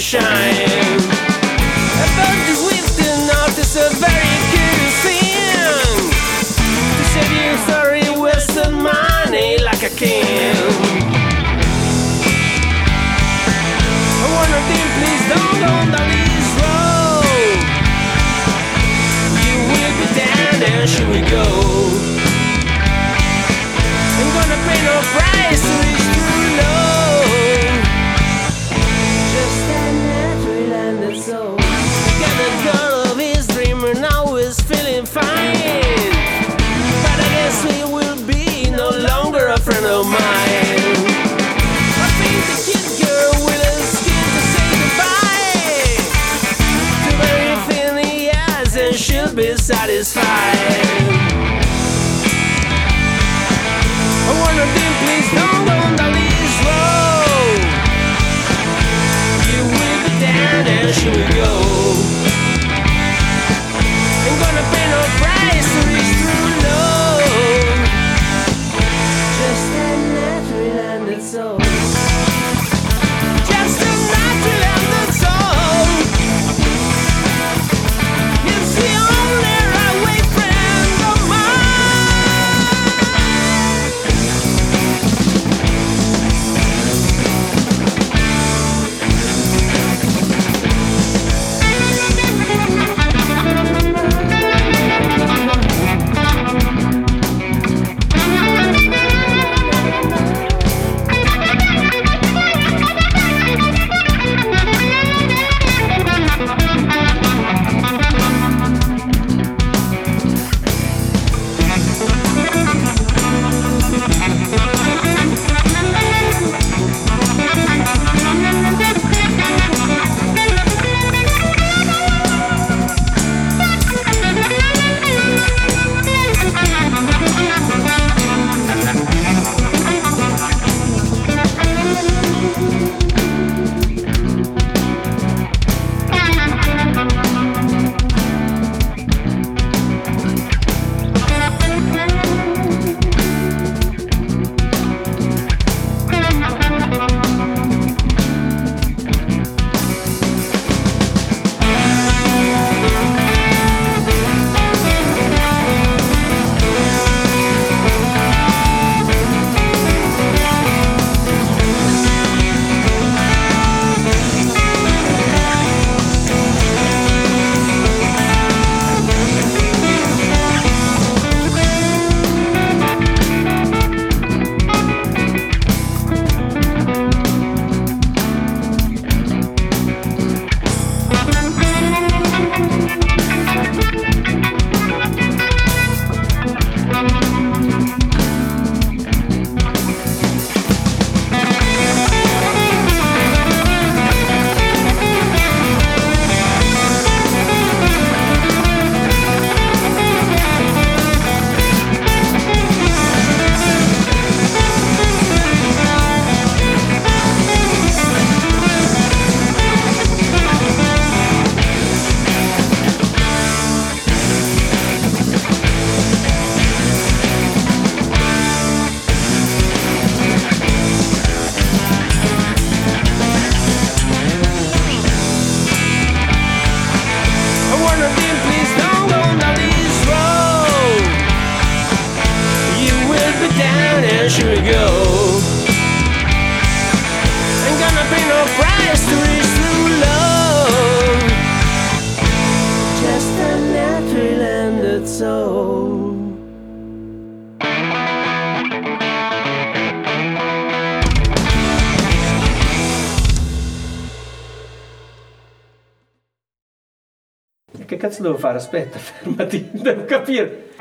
shine. About the swift and notice a very curious thing. To save you sorry wasted money like a king. I wanna be, please don't go down this road. You will be down and should we go? I'm gonna pay no price to reach too low. Just an natural and that's all. Got the girl of his dream and now is feeling fine. But I guess he will be no longer a friend of mine. I think the kid girl will escape to say goodbye to everything he has and she'll be satisfied. I wanna be, please don't go down this road. You will be down and she will go. I'm gonna pay no price to reach through low. Just a natural and that's all. Just a natural and that's all. It's the only right way, friend of mine. Should we go? Ain't gonna pay no price to reach too low. Just a natural and that's all. Che cazzo devo fare? Aspetta, fermati, devo capire.